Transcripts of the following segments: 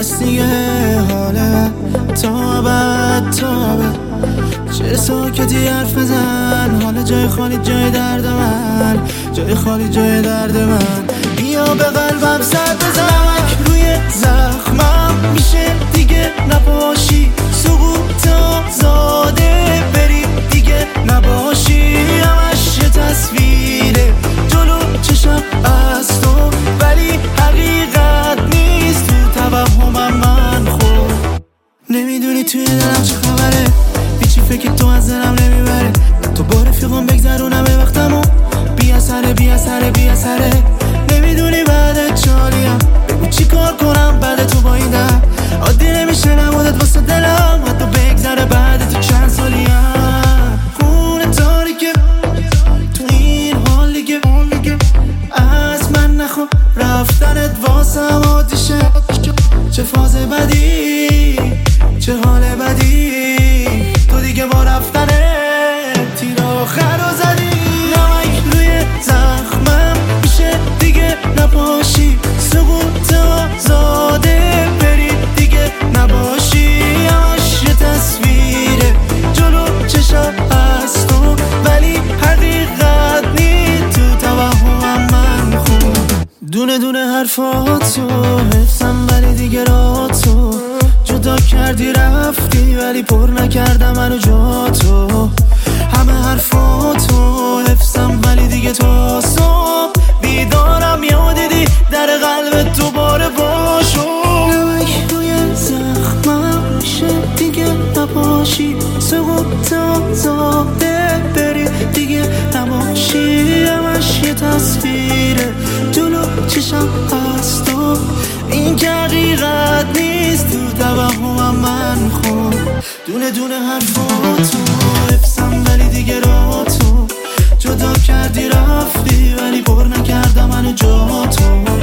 نیست دیگه حاله تا ابد چه ساکتی حرف بزن، حالا جای خالی جای درد من، جای خالی جای درد من. بیا به قلبم سر بزن، روی زخمم میشه دیگه نباشی، سقوط آزاده بری دیگه نباشی. همش یه تصویره جلو چشم از تو، ولی حقیقت نیست تو توهمم من. خب نمیدونی توی دلم چه خبره، هیچی فکر تو از دلم نمیبره. تو با رفیقم بگذرونم وقتمو، بی اثره. نمیدونی بعد چالیم، بگو چی کار کنم بعد تو با این دم. عادی نمیشه نمودت واسه دلم، حتی بگذره بعد تو چند سالیم. خونه تاریکه تو این حال دیگه، از من نخوا رفتنت واسم عادیشه. چه فاز بدی، چه حال بدی، تو دیگه با رفتنه تیر آخر رو زدی. نمک روی زخمم میشه دیگه نباشی، سقوط آزاده بری دیگه نباشی. همش یه تصویره جلو چشم از تو، ولی حقیقت نیست تو توهمم من. خوب دونه دونه حرفاتو حفظم، ولی دیگه راتو جدا کردی رفتی، ولی پر نکردم منو جا تو. همه حرفاتو حفظم، ولی دیگه تا صبح بیدارم. یادیدی در قلبت دوباره باشو. نمک روی زخمم میشه دیگه نباشی، سقوط آزاده بری دیگه نباشی. همش یه تصویره جلو چشم از تو، این که حقیقت نیست تو توهمم من. خب دونه دونه حرفاتو حفظم، ولی دیگه راتو جدا کردی رفتی، ولی پر نکردم منو جا تو.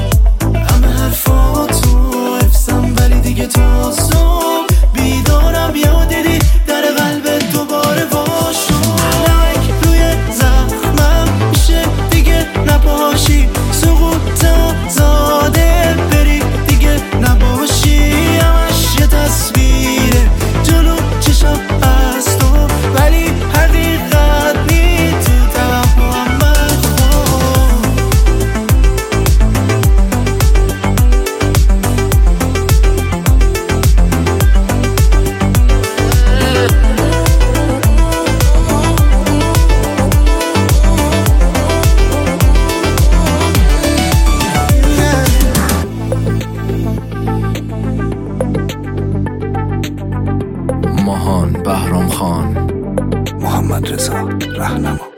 همه حرفاتو حفظم، ولی دیگه تا صبح بیدارم. یادیدی در قلبت دوباره باشو. نمک روی زخمم میشه دیگه نباشی، سقوط آزاده بری دیگه نباشی. همش یه تصویره جلو چشم از تو، ولی حقیقت نیست تو توهمم من. ماهان بهرام خان، محمد رضا رهنما.